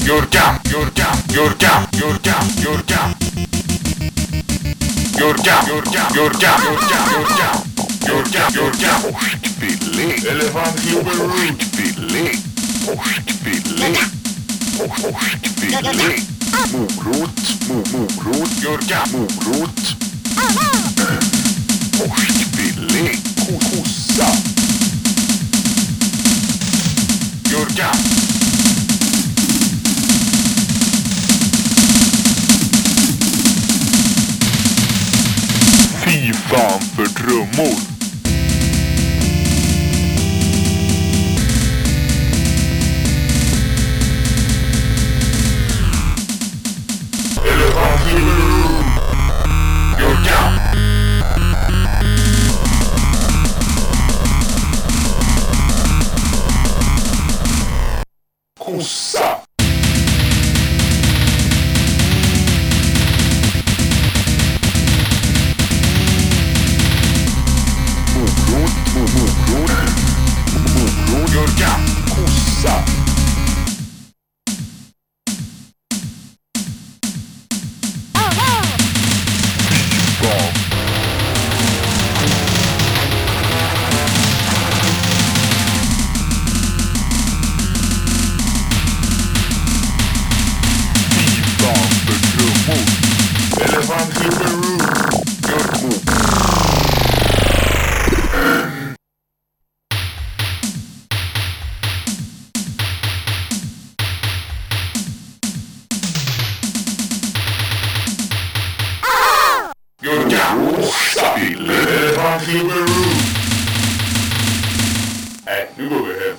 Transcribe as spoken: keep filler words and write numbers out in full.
Jurka, Jurka, Jurka, Jurka, Jurka. Jurka, Jurka, Jurka, Jurka, Jurka. Jurka, Jurka. Torskfilé. Elefantklubben. Torskfilé. Torskfilé. Torskfilé. Morot. Mo- Morot. Jurka. Morot. Torskfilé. Kossa. Jurka. Fy fan för trummor. Elefantklubben. Jurka. Kossa. Morot. Mo- Morot. Morot. Jurka. Kossa. Fy fan. Fy fan för trummor. Elefantklubben. Jurka. Jurka. Torskfilé. Elefantklubben. Nej, nu går vi hem.